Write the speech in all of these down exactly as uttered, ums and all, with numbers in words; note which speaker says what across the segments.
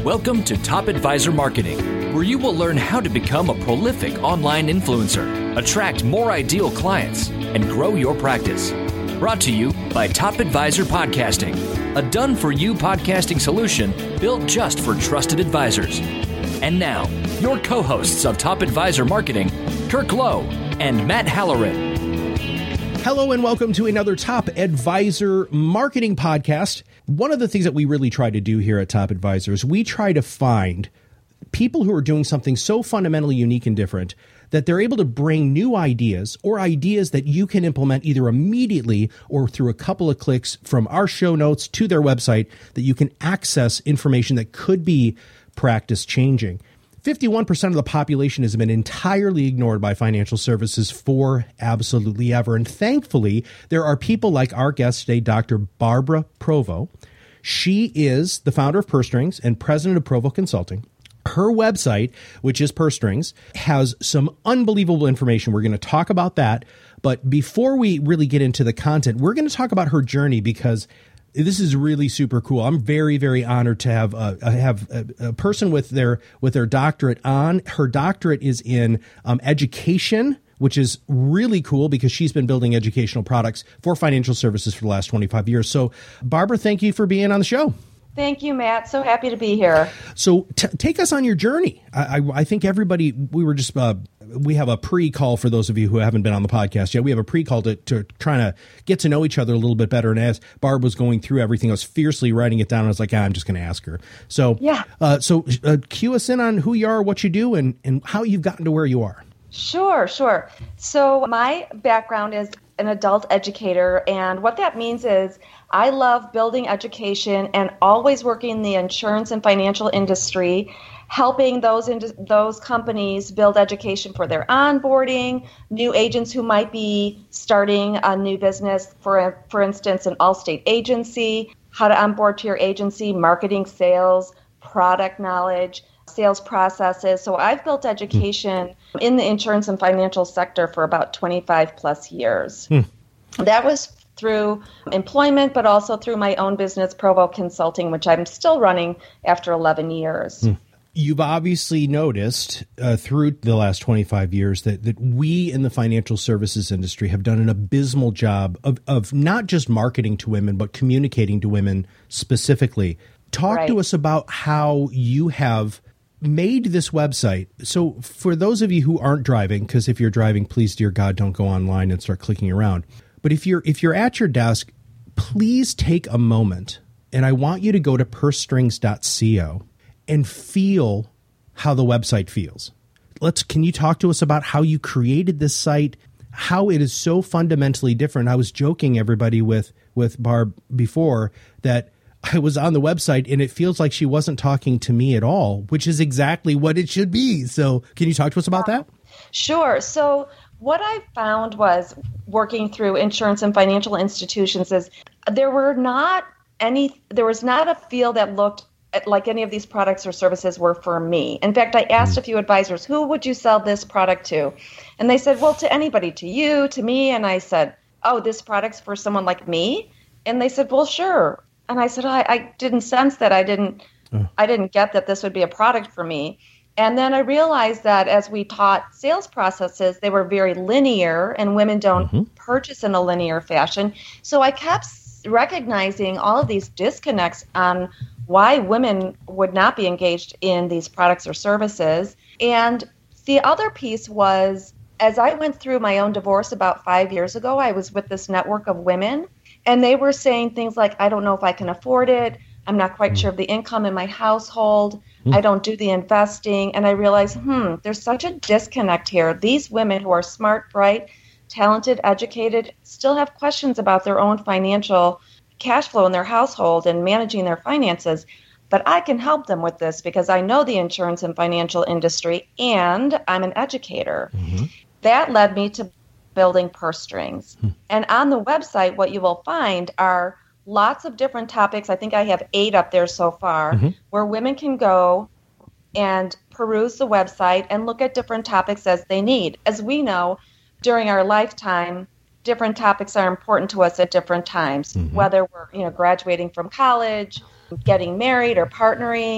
Speaker 1: Welcome to Top Advisor Marketing, where you will learn how to become a prolific online influencer, attract more ideal clients, and grow your practice. Brought to you by Top Advisor Podcasting, a done-for-you podcasting solution built just for trusted advisors. And now, your co-hosts of Top Advisor Marketing, Kirk Lowe and Matt Halloran.
Speaker 2: Hello and welcome to another Top Advisor Marketing podcast. One of the things that we really try to do here at Top Advisor is we try to find people who are doing something so fundamentally unique and different that they're able to bring new ideas or ideas that you can implement either immediately or through a couple of clicks from our show notes to their website, that you can access information that could be practice changing. fifty-one percent of the population has been entirely ignored by financial services for absolutely ever. And thankfully, there are people like our guest today, Doctor Barbara Provo. She is the founder of Purse Strings and president of Provo Consulting. Her website, which is Purse Strings, has some unbelievable information. We're going to talk about that. But before we really get into the content, we're going to talk about her journey, because this is really super cool. I'm very, very honored to have a, have a, a person with their with their doctorate on. Her doctorate is in um, education, which is really cool because she's been building educational products for financial services for the last twenty-five years. So, Barbara, thank you for being on the show.
Speaker 3: Thank you, Matt. So happy to be here.
Speaker 2: So t- take us on your journey. I, I, I think everybody, we were just, uh, we have a pre-call for those of you who haven't been on the podcast yet. We have a pre-call to, to trying to get to know each other a little bit better. And as Barb was going through everything, I was fiercely writing it down. I was like, ah, I'm just going to ask her. So,
Speaker 3: yeah.
Speaker 2: uh, so uh, cue us in on who you are, what you do, and, and how you've gotten to where you are.
Speaker 3: Sure, sure. So my background is an adult educator, and what that means is I love building education and always working in the insurance and financial industry, helping those ind- those companies build education for their onboarding, new agents who might be starting a new business, for for instance, an Allstate agency, how to onboard to your agency, marketing, sales, product knowledge, sales processes. So I've built education mm. in the insurance and financial sector for about twenty-five plus years. Mm. That was through employment, but also through my own business, Provo Consulting, which I'm still running after eleven years. Mm.
Speaker 2: You've obviously noticed uh, through the last twenty-five years that, that we in the financial services industry have done an abysmal job of, of not just marketing to women, but communicating to women specifically. Talk right. to us about how you have made this website. So for those of you who aren't driving, because if you're driving, please, dear God, don't go online and start clicking around. But if you're if you're at your desk, please take a moment, and I want you to go to purse strings dot co and feel how the website feels. Let's. Can you talk to us about how you created this site, how it is so fundamentally different? I was joking everybody with with Barb before that I was on the website and it feels like she wasn't talking to me at all, which is exactly what it should be. So can you talk to us about that?
Speaker 3: Sure. So what I found was working through insurance and financial institutions is there were not any, there was not a field that looked like any of these products or services were for me. In fact, I asked a few advisors, who would you sell this product to? And they said, well, to anybody, to you, to me. And I said, oh, this product's for someone like me? And they said, well, sure. And I said, I, I didn't sense that. I didn't, uh. I didn't get that this would be a product for me. And then I realized that as we taught sales processes, they were very linear, and women don't mm-hmm. purchase in a linear fashion. So I kept recognizing all of these disconnects on why women would not be engaged in these products or services. And the other piece was, as I went through my own divorce about five years ago, I was with this network of women, and they were saying things like, I don't know if I can afford it. I'm not quite sure of the income in my household. I don't do the investing. And I realized, hmm, there's such a disconnect here. These women who are smart, bright, talented, educated, still have questions about their own financial cash flow in their household and managing their finances. But I can help them with this because I know the insurance and financial industry, and I'm an educator. Mm-hmm. That led me to building Purse Strings. Mm-hmm. And on the website, what you will find are lots of different topics. I think I have eight up there so far, mm-hmm. where women can go and peruse the website and look at different topics as they need. As we know, during our lifetime, different topics are important to us at different times, mm-hmm. whether we're, you know, graduating from college, getting married or partnering,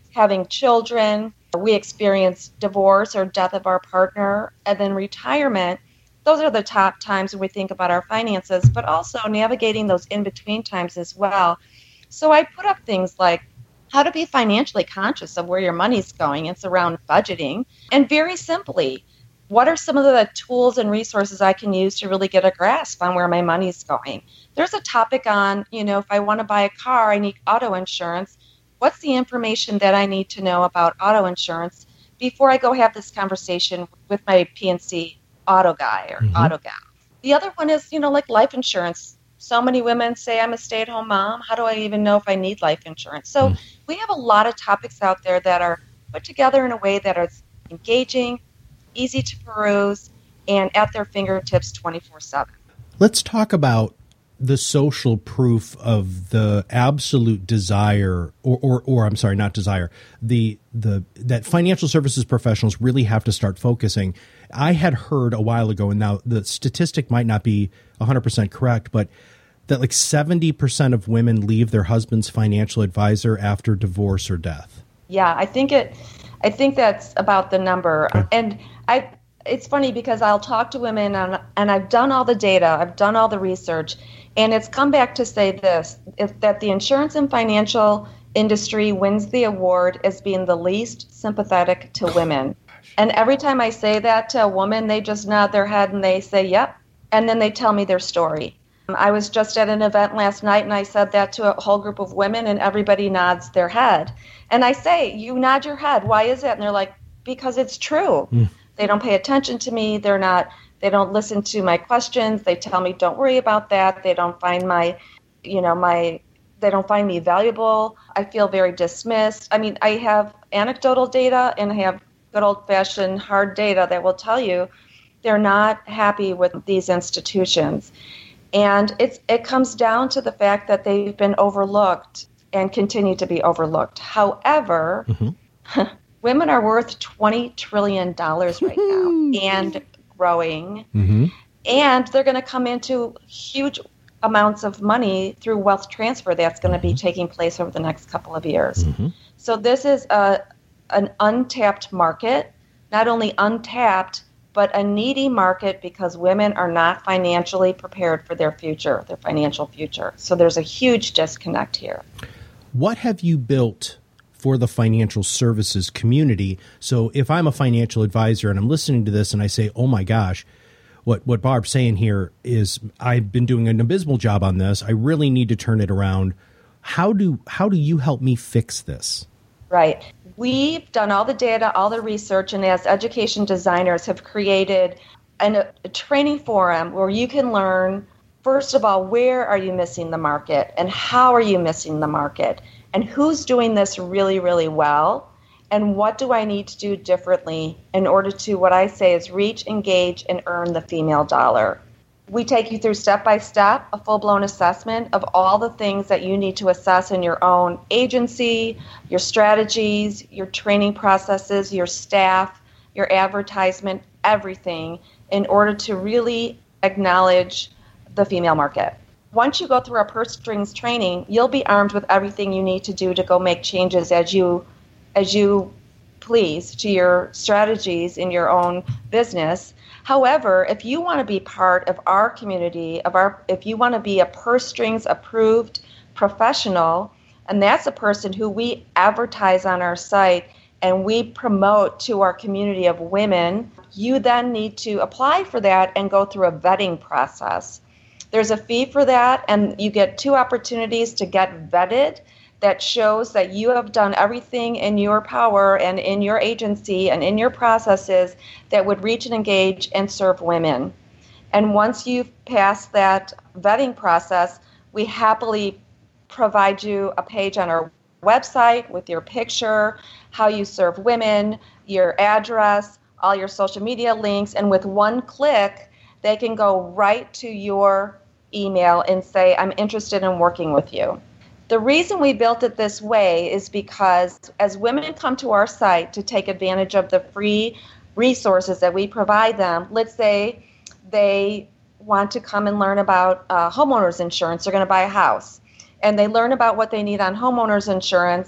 Speaker 3: having children, we experience divorce or death of our partner, and then retirement. Those are the top times when we think about our finances, but also navigating those in-between times as well. So I put up things like how to be financially conscious of where your money's going. It's around budgeting. And very simply, what are some of the tools and resources I can use to really get a grasp on where my money's going? There's a topic on, you know, if I want to buy a car, I need auto insurance. What's the information that I need to know about auto insurance before I go have this conversation with my P and C auto guy or mm-hmm. auto gal? The other one is, you know, like life insurance. So many women say I'm a stay-at-home mom. How do I even know if I need life insurance? So mm. we have a lot of topics out there that are put together in a way that is engaging, easy to peruse, and at their fingertips twenty-four seven.
Speaker 2: Let's talk about the social proof of the absolute desire, or, or, or I'm sorry, not desire, the the that financial services professionals really have to start focusing. I had heard a while ago, and now the statistic might not be one hundred percent correct, but that like seventy percent of women leave their husband's financial advisor after divorce or death.
Speaker 3: Yeah, I think it. I think that's about the number. Okay. And I. It's funny because I'll talk to women, and, and I've done all the data, I've done all the research, and it's come back to say this, is that the insurance and financial industry wins the award as being the least sympathetic to women. And every time I say that to a woman, they just nod their head and they say, yep, and then they tell me their story. I was just at an event last night, and I said that to a whole group of women, and everybody nods their head. And I say, you nod your head, why is it? And they're like, because it's true. Mm. They don't pay attention to me. They're not, they don't listen to my questions. They tell me, don't worry about that. They don't find my, you know, my, they don't find me valuable. I feel very dismissed. I mean, I have anecdotal data and I have good old fashioned hard data that will tell you they're not happy with these institutions. And it's, it comes down to the fact that they've been overlooked and continue to be overlooked. However, mm-hmm. women are worth twenty trillion dollars right now and growing. Mm-hmm. And they're going to come into huge amounts of money through wealth transfer that's going to be taking place over the next couple of years. Mm-hmm. So this is a, an untapped market, not only untapped, but a needy market because women are not financially prepared for their future, their financial future. So there's a huge disconnect here.
Speaker 2: What have you built for the financial services community? So if I'm a financial advisor and I'm listening to this and I say, oh my gosh, what, what Barb's saying here is I've been doing an abysmal job on this. I really need to turn it around. How do, how do you help me fix this?
Speaker 3: Right. We've done all the data, all the research, and as education designers have created an, a training forum where you can learn, first of all, where are you missing the market and how are you missing the market? And who's doing this really, really well? And what do I need to do differently in order to, what I say is reach, engage, and earn the female dollar? We take you through step-by-step, a full-blown assessment of all the things that you need to assess in your own agency, your strategies, your training processes, your staff, your advertisement, everything, in order to really acknowledge the female market. Once you go through our purse strings training, you'll be armed with everything you need to do to go make changes as you as you please to your strategies in your own business. However, if you want to be part of our community, of our if you want to be a purse strings approved professional, and that's a person who we advertise on our site and we promote to our community of women, you then need to apply for that and go through a vetting process. There's a fee for that, and you get two opportunities to get vetted that shows that you have done everything in your power and in your agency and in your processes that would reach and engage and serve women. And once you've passed that vetting process, we happily provide you a page on our website with your picture, how you serve women, your address, all your social media links, and with one click, they can go right to your email and say, I'm interested in working with you. The reason we built it this way is because as women come to our site to take advantage of the free resources that we provide them, let's say they want to come and learn about uh, homeowners insurance, they're going to buy a house, and they learn about what they need on homeowners insurance,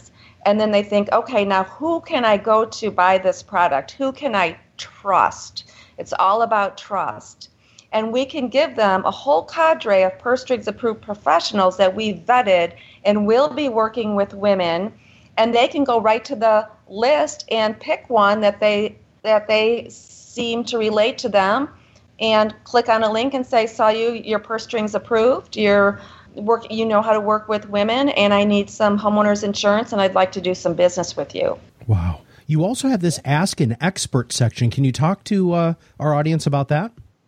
Speaker 3: And then they think, okay, now who can I go to buy this product? Who can I trust? It's all about trust. And we can give them a whole cadre of Purse Strings approved professionals that we vetted and will be working with women. And they can go right to the list and pick one that they that they seem to relate to them and click on a link and say, saw you, your Purse Strings approved, you're work, you know how to work with women, and I need some homeowners insurance, and I'd like to do some business with you.
Speaker 2: Wow. You also have this Ask an Expert section. Can you talk to uh, our audience about that?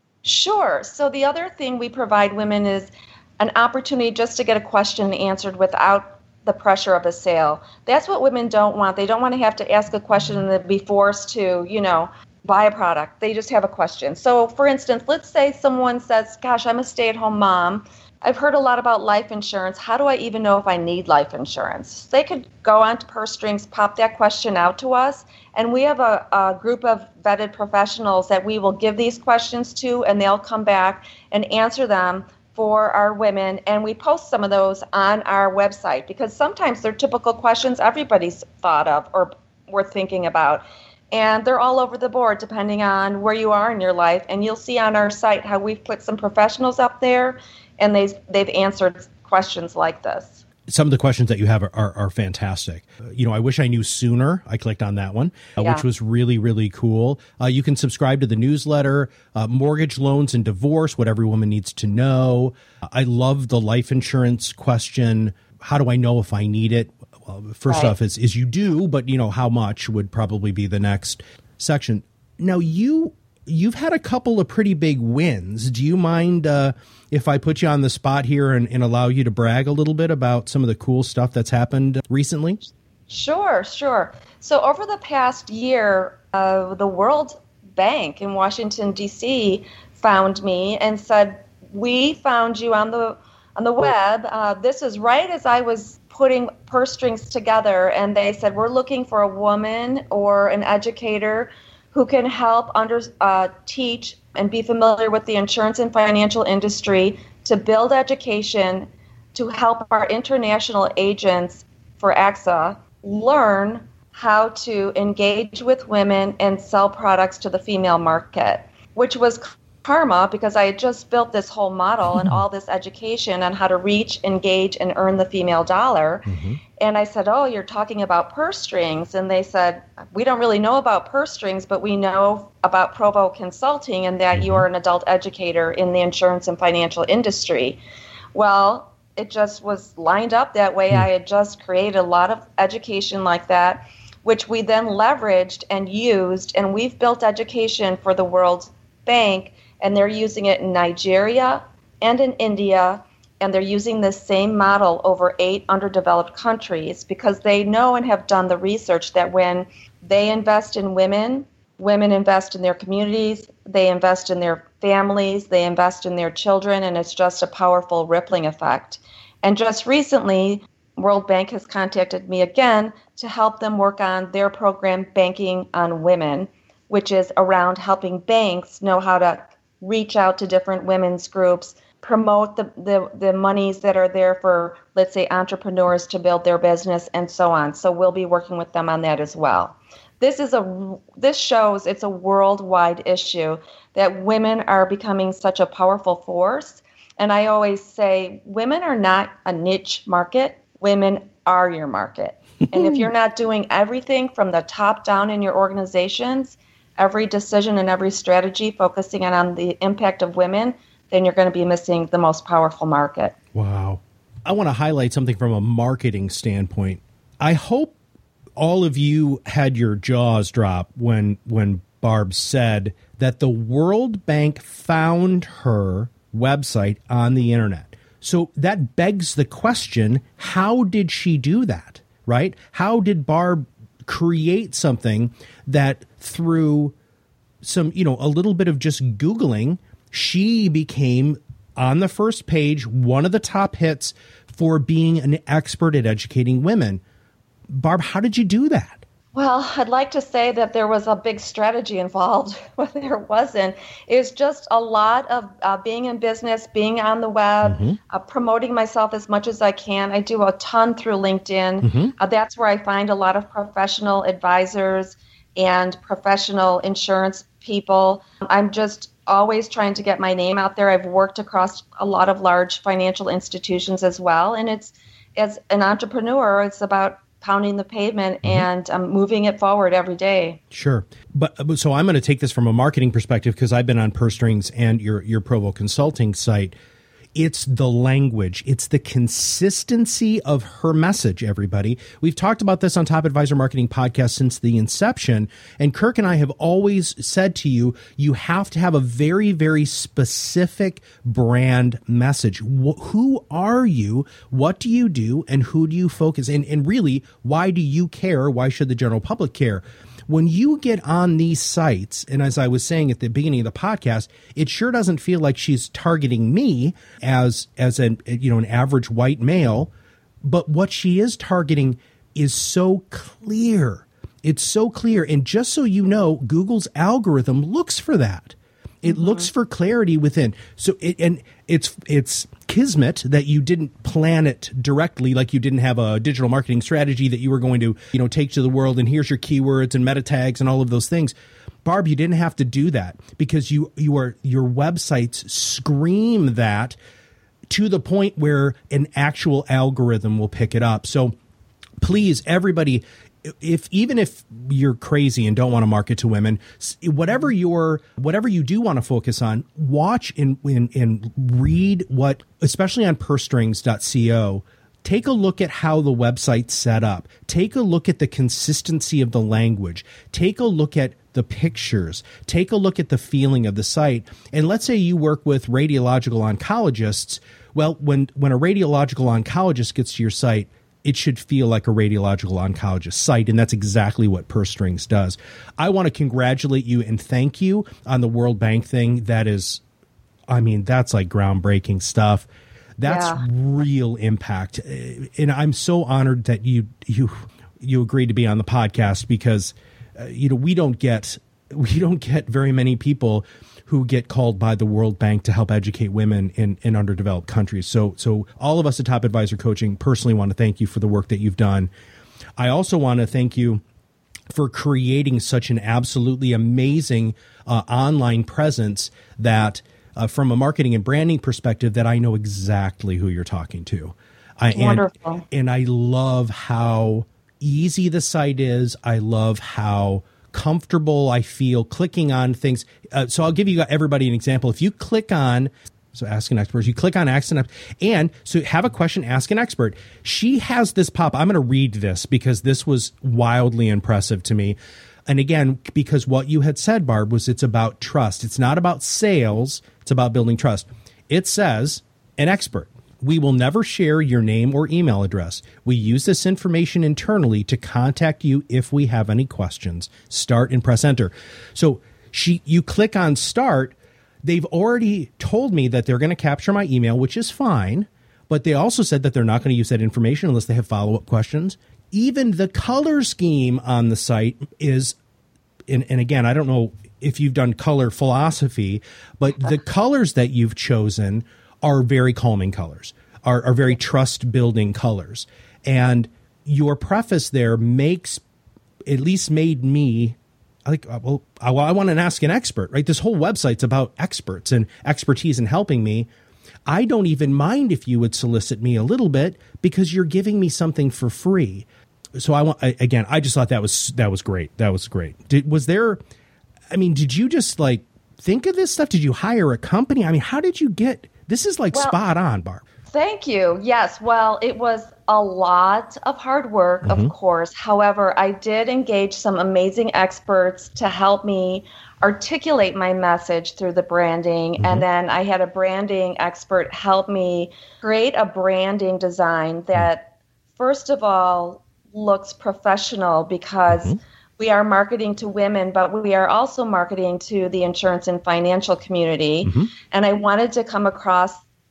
Speaker 3: Sure. So the other thing we provide women is an opportunity just to get a question answered without the pressure of a sale. That's what women don't want. They don't want to have to ask a question and then be forced to, you know, buy a product. They just have a question. So for instance, let's say someone says, gosh, I'm a stay-at-home mom. I've heard a lot about life insurance. How do I even know if I need life insurance? They could go on to Purse Strings, pop that question out to us, and we have a, a group of vetted professionals that we will give these questions to, and they'll come back and answer them for our women. And we post some of those on our website because sometimes they're typical questions everybody's thought of or we're thinking about. And they're all over the board depending on where you are in your life. And you'll see on our site how we've put some professionals up there, and they've, they've answered questions like this.
Speaker 2: Some of the questions that you have are, are, are fantastic. Uh, you know, I wish I knew sooner. I clicked on that one, uh,
Speaker 3: yeah.
Speaker 2: which was really, really cool. Uh, you can subscribe to the newsletter, uh, mortgage loans and divorce, what every woman needs to know. Uh, I love the life insurance question. How do I know if I need it? Well, first
Speaker 3: right.
Speaker 2: off is, is you do, but you know, how much would probably be the next section. Now you, you've had a couple of pretty big wins. Do you mind, uh, if I put you on the spot here and, and allow you to brag a little bit about some of the cool stuff that's happened recently?
Speaker 3: Sure, sure. So over the past year, uh, the World Bank in Washington, D C found me and said, we found you on the on the web. Uh, this is right as I was putting Purse Strings together, and they said, we're looking for a woman or an educator who can help under, uh, teach and be familiar with the insurance and financial industry to build education to help our international agents for A X A learn how to engage with women and sell products to the female market, which was karma because I had just built this whole model and all this education on how to reach, engage, and earn the female dollar. Mm-hmm. And I said, oh, you're talking about Purse Strings. And they said, we don't really know about Purse Strings, but we know about Provo Consulting and that mm-hmm. you are an adult educator in the insurance and financial industry. Well, it just was lined up that way. Mm-hmm. I had just created a lot of education like that, which we then leveraged and used. And we've built education for the World Bank, and they're using it in Nigeria and in India, and they're using this same model over eight underdeveloped countries because they know and have done the research that when they invest in women, women invest in their communities, they invest in their families, they invest in their children, and it's just a powerful rippling effect. And just recently, World Bank has contacted me again to help them work on their program, Banking on Women, which is around helping banks know how to reach out to different women's groups, promote the, the, the monies that are there for, let's say, entrepreneurs to build their business and so on. So we'll be working with them on that as well. This is a this shows it's a worldwide issue that women are becoming such a powerful force. And I always say women are not a niche market. Women are your market. And if you're not doing everything from the top down in your organizations, every decision and every strategy focusing on the impact of women, then you're going to be missing the most powerful market.
Speaker 2: Wow. I want to highlight something from a marketing standpoint. I hope all of you had your jaws drop when when Barb said that the World Bank found her website on the internet. So that begs the question, how did she do that, right? How did Barb create something that through some, you know, a little bit of just Googling, she became on the first page, one of the top hits for being an expert at educating women? Barb, how did you do that?
Speaker 3: Well, I'd like to say that there was a big strategy involved, but there wasn't. It's just a lot of uh, being in business, being on the web, mm-hmm. uh, promoting myself as much as I can. I do a ton through LinkedIn. Mm-hmm. Uh, that's where I find a lot of professional advisors and professional insurance people. I'm just always trying to get my name out there. I've worked across a lot of large financial institutions as well. And it's, as an entrepreneur, it's about pounding the pavement mm-hmm. and um, moving it forward every day.
Speaker 2: Sure. But so I'm going to take this from a marketing perspective because I've been on Purse Strings and your, your Provo Consulting site. It's the language. It's the consistency of her message, everybody. We've talked about this on Top Advisor Marketing Podcast since the inception. And Kirk and I have always said to you, you have to have a very, very specific brand message. Wh- who are you? What do you do? And who do you focus? And, and really, why do you care? Why should the general public care? When you get on these sites, and as I was saying at the beginning of the podcast, it sure doesn't feel like she's targeting me as as an you know an average white male, but what she is targeting is so clear. It's so clear, and just so you know, Google's algorithm looks for that. It mm-hmm. looks for clarity within. So it, and it's it's kismet that you didn't plan it directly, like you didn't have a digital marketing strategy that you were going to, you know, take to the world. And here's your keywords and meta tags and all of those things. Barb, you didn't have to do that because you you are your websites scream that to the point where an actual algorithm will pick it up. So please, everybody, if even if you're crazy and don't want to market to women, whatever your whatever you do want to focus on, watch and, and, and read what, especially on purse strings dot co, take a look at how the website's set up. Take a look at the consistency of the language. Take a look at the pictures. Take a look at the feeling of the site. And let's say you work with radiological oncologists. Well, when, when a radiological oncologist gets to your site, it should feel like a radiological oncologist site, and that's exactly what Purse Strings does. I want to congratulate you and thank you on the World Bank thing. That is, I mean, that's like groundbreaking stuff. That's yeah. real impact. And I'm so honored that you you you agreed to be on the podcast because uh, you know, we don't get we don't get very many people who get called by the World Bank to help educate women in, in underdeveloped countries. So so all of us at Top Advisor Coaching personally want to thank you for the work that you've done. I also want to thank you for creating such an absolutely amazing uh, online presence that uh, from a marketing and branding perspective that I know exactly who you're talking to. I,
Speaker 3: Wonderful.
Speaker 2: And, and I love how easy the site is. I love how comfortable I feel clicking on things. Uh, so I'll give you everybody an example. If you click on, so Ask an Expert, you click on Ask an Expert, and so have a question, ask an expert. She has this pop. I'm going to read this because this was wildly impressive to me. And again, because what you had said, Barb, was it's about trust. It's not about sales. It's about building trust. It says, an expert. We will never share your name or email address. We use this information internally to contact you if we have any questions. Start and press enter. So she, you click on start. They've already told me that they're going to capture my email, which is fine. But they also said that they're not going to use that information unless they have follow-up questions. Even the color scheme on the site is, and, and again, I don't know if you've done color philosophy, but the colors that you've chosen are very calming colors, are, are very trust-building colors. And your preface there makes, at least made me, like, well, I, I want to ask an expert, right? This whole website's about experts and expertise in helping me. I don't even mind if you would solicit me a little bit because you're giving me something for free. So I want, again, I just thought that was, that was great. That was great. Did, was there, I mean, did you just like think of this stuff? Did you hire a company? I mean, how did you get, this is like well, spot on, Barb.
Speaker 3: Thank you. Yes. Well, it was a lot of hard work, mm-hmm. of course. However, I did engage some amazing experts to help me articulate my message through the branding. Mm-hmm. And then I had a branding expert help me create a branding design that, mm-hmm. first of all, looks professional because mm-hmm. we are marketing to women, but we are also marketing to the insurance and financial community. Mm-hmm. And I wanted to come across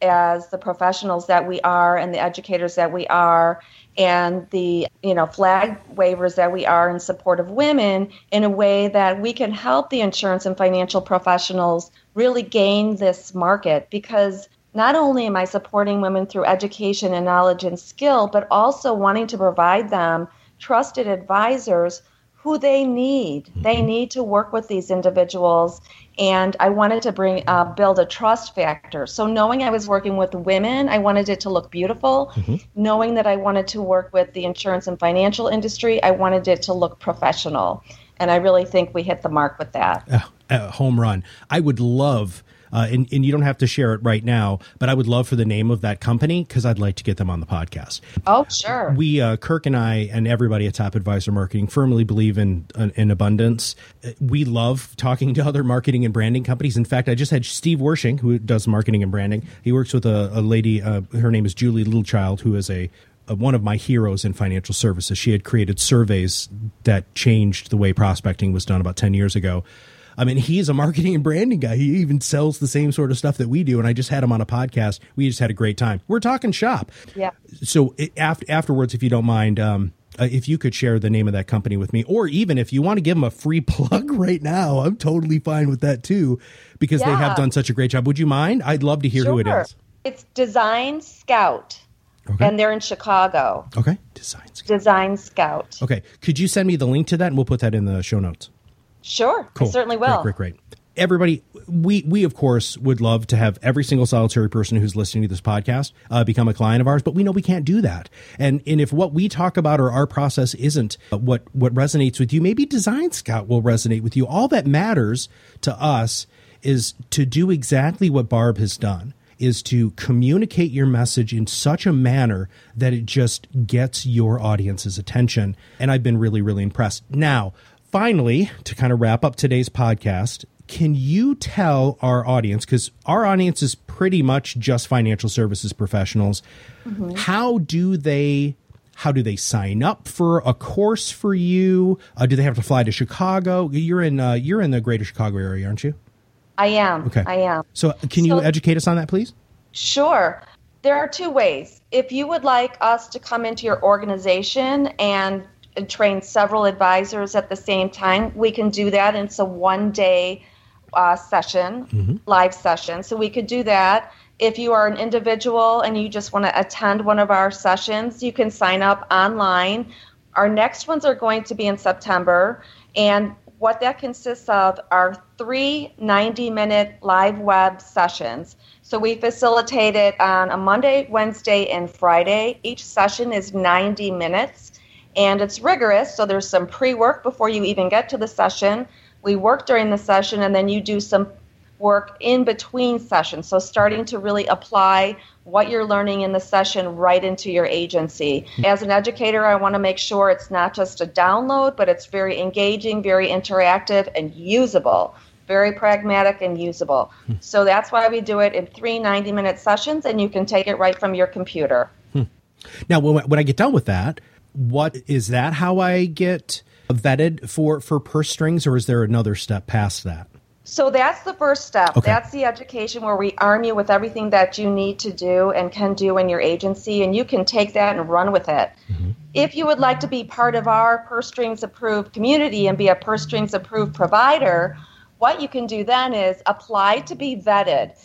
Speaker 3: as the professionals that we are and the educators that we are and the, you know, flag wavers that we are in support of women in a way that we can help the insurance and financial professionals really gain this market. Because not only am I supporting women through education and knowledge and skill, but also wanting to provide them trusted advisors who they need. Mm-hmm. They need to work with these individuals. And I wanted to bring uh, build a trust factor. So knowing I was working with women, I wanted it to look beautiful. Mm-hmm. Knowing that I wanted to work with the insurance and financial industry, I wanted it to look professional. And I really think we hit the mark with that.
Speaker 2: Uh, uh, home run. I would love, uh, and, and you don't have to share it right now, but I would love for the name of that company because I'd like to get them on the podcast.
Speaker 3: Oh, sure.
Speaker 2: We, uh, Kirk and I and everybody at Top Advisor Marketing firmly believe in, in abundance. We love talking to other marketing and branding companies. In fact, I just had Steve Wershing, who does marketing and branding. He works with a, a lady, uh, her name is Julie Littlechild, who is a Uh, one of my heroes in financial services. She had created surveys that changed the way prospecting was done about ten years ago. I mean, he's a marketing and branding guy. He even sells the same sort of stuff that we do. And I just had him on a podcast. We just had a great time. We're talking shop.
Speaker 3: Yeah.
Speaker 2: So it, after, afterwards, if you don't mind, um, uh, if you could share the name of that company with me, or even if you want to give them a free plug right now, I'm totally fine with that too, because yeah. they have done such a great job. Would you mind? I'd love to hear
Speaker 3: sure.
Speaker 2: who it is.
Speaker 3: It's Design Scout. Okay. And they're in Chicago.
Speaker 2: Okay. Design Scout.
Speaker 3: Design Scout.
Speaker 2: Okay. Could you send me the link to that and we'll put that in the show notes?
Speaker 3: Sure.
Speaker 2: Cool.
Speaker 3: I certainly will.
Speaker 2: Great, great, great. Everybody, we, we of course, would love to have every single solitary person who's listening to this podcast uh, become a client of ours, but we know we can't do that. And and if what we talk about or our process isn't what, what resonates with you, maybe Design Scout will resonate with you. All that matters to us is to do exactly what Barb has done, is to communicate your message in such a manner that it just gets your audience's attention. And I've been really, really impressed. Now, finally, to kind of wrap up today's podcast, can you tell our audience, because our audience is pretty much just financial services professionals, mm-hmm. how do they how do they sign up for a course for you? Uh, do they have to fly to Chicago? You're in uh, you're in the greater Chicago area, aren't you?
Speaker 3: I am.
Speaker 2: Okay.
Speaker 3: I am.
Speaker 2: So can you so, educate us on that, please?
Speaker 3: Sure. There are two ways. If you would like us to come into your organization and, and train several advisors at the same time, we can do that. And it's a one-day uh, session, mm-hmm. live session. So we could do that. If you are an individual and you just want to attend one of our sessions, you can sign up online. Our next ones are going to be in September. And what that consists of are three ninety-minute live web sessions. So we facilitate it on a Monday, Wednesday, and Friday. Each session is ninety minutes, and it's rigorous. So there's some pre-work before you even get to the session. We work during the session, and then you do some work in between sessions. So starting to really apply what you're learning in the session right into your agency. As an educator, I want to make sure it's not just a download, but it's very engaging, very interactive, and usable. Very pragmatic and usable. Hmm. So that's why we do it in three ninety-minute sessions, and you can take it right from your computer.
Speaker 2: Hmm. Now, when, when I get done with that, what is that how I get vetted for, for purse strings, or is there another step past that?
Speaker 3: So that's the first step.
Speaker 2: Okay.
Speaker 3: That's the education where we arm you with everything that you need to do and can do in your agency, and you can take that and run with it. Mm-hmm. If you would like to be part of our Purse Strings Approved community and be a Purse Strings Approved provider, what you can do then is apply to be vetted.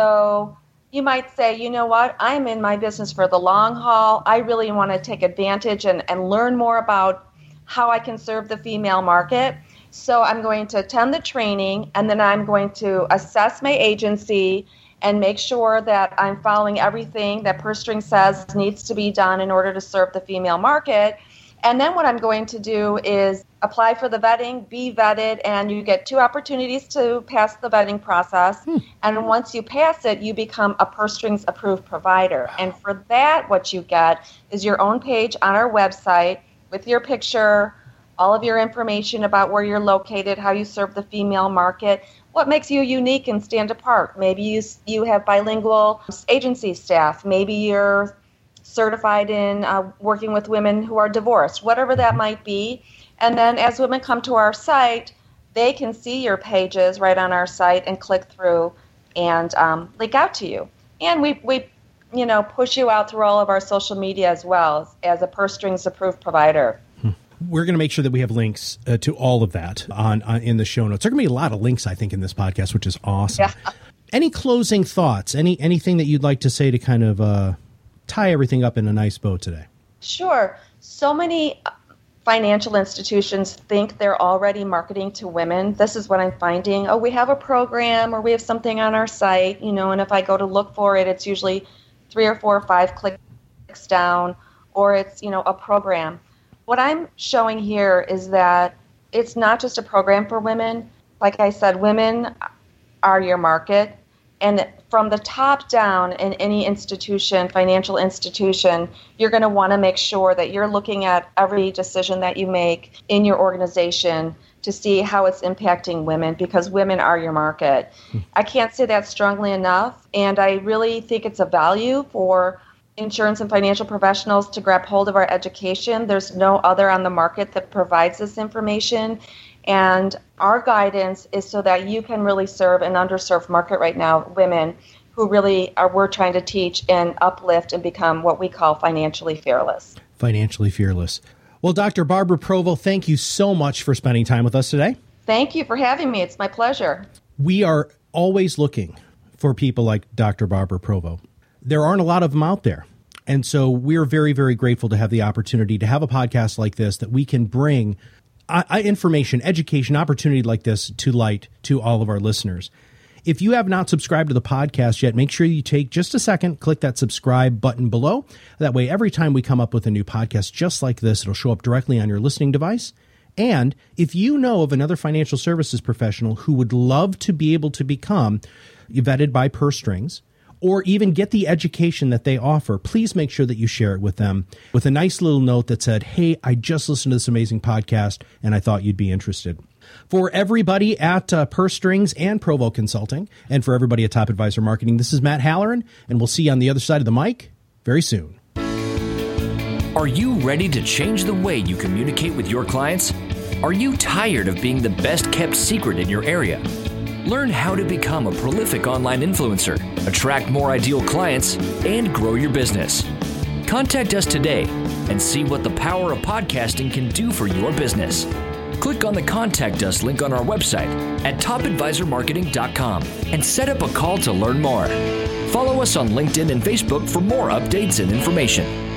Speaker 3: So you might say, you know what, I'm in my business for the long haul. I really want to take advantage and, and learn more about how I can serve the female market. So I'm going to attend the training, and then I'm going to assess my agency and make sure that I'm following everything that Purse String says needs to be done in order to serve the female market. And then what I'm going to do is apply for the vetting, be vetted, and you get two opportunities to pass the vetting process. Hmm. And once you pass it, you become a Purse Strings approved provider. And for that, what you get is your own page on our website with your picture, all of your information about where you're located, how you serve the female market, what makes you unique and stand apart. Maybe you you have bilingual agency staff. Maybe you're certified in uh, working with women who are divorced, whatever that might be. And then as women come to our site, they can see your pages right on our site and click through and um, link out to you. And we, we you know, push you out through all of our social media as well as a Purse Strings approved provider.
Speaker 2: We're going to make sure that we have links uh, to all of that on, on in the show notes. There are going to be a lot of links, I think, in this podcast, which is awesome.
Speaker 3: Yeah.
Speaker 2: Any closing thoughts? Any anything that you'd like to say to kind of uh, tie everything up in a nice bow today?
Speaker 3: Sure. So many financial institutions think they're already marketing to women. This is what I'm finding. Oh, we have a program or we have something on our site, you know, and if I go to look for it, it's usually three or four or five clicks down, or it's, you know, a program. What I'm showing here is that it's not just a program for women. Like I said, women are your market. And from the top down in any institution, financial institution, you're going to want to make sure that you're looking at every decision that you make in your organization to see how it's impacting women, because women are your market. I can't say that strongly enough. And I really think it's a value for insurance and financial professionals to grab hold of our education. There's no other on the market that provides this information. And our guidance is so that you can really serve an underserved market right now, women who really are, we're trying to teach and uplift and become what we call financially fearless.
Speaker 2: Financially fearless. Well, Doctor Barbara Provo, thank you so much for spending time with us today.
Speaker 3: Thank you for having me. It's my pleasure.
Speaker 2: We are always looking for people like Doctor Barbara Provo. There aren't a lot of them out there. And so we're very, very grateful to have the opportunity to have a podcast like this that we can bring uh, information, education, opportunity like this to light to all of our listeners. If you have not subscribed to the podcast yet, make sure you take just a second, click that subscribe button below. That way, every time we come up with a new podcast just like this, it'll show up directly on your listening device. And if you know of another financial services professional who would love to be able to become vetted by Purse Strings, or even get the education that they offer, please make sure that you share it with them with a nice little note that said, hey, I just listened to this amazing podcast and I thought you'd be interested. For everybody at uh, Purse Strings and Provo Consulting, and for everybody at Top Advisor Marketing, this is Matt Halloran, and we'll see you on the other side of the mic very soon.
Speaker 1: Are you ready to change the way you communicate with your clients? Are you tired of being the best kept secret in your area? Learn how to become a prolific online influencer, attract more ideal clients, and grow your business. Contact us today and see what the power of podcasting can do for your business. Click on the Contact Us link on our website at top advisor marketing dot com and set up a call to learn more. Follow us on LinkedIn and Facebook for more updates and information.